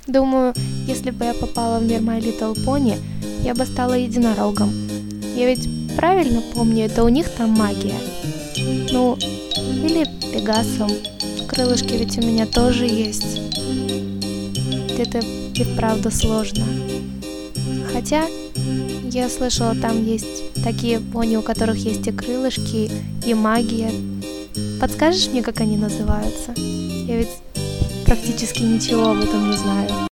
Думаю, если бы я попала в мир My Little Pony, я бы стала единорогом. Я ведь правильно помню, это у них там магия. Ну, или пегасом. Крылышки ведь у меня тоже есть. Это и вправду сложно. Хотя, я слышала, там есть такие пони, у которых есть и крылышки, и магия. Подскажешь мне, как они называются? Я ведь практически ничего об этом не знаю.